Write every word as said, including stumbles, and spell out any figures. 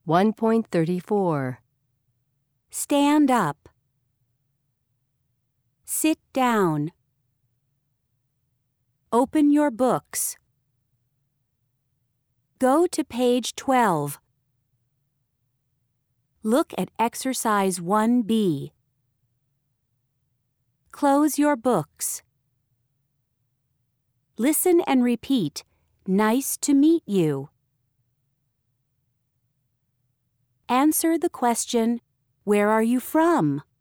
one point thirty-four. Stand up. Sit down. Open your books. Go to page twelve. Look at exercise one B. Close your books. Listen and repeat, "Nice to meet you." Answer the question, "Where are you from?"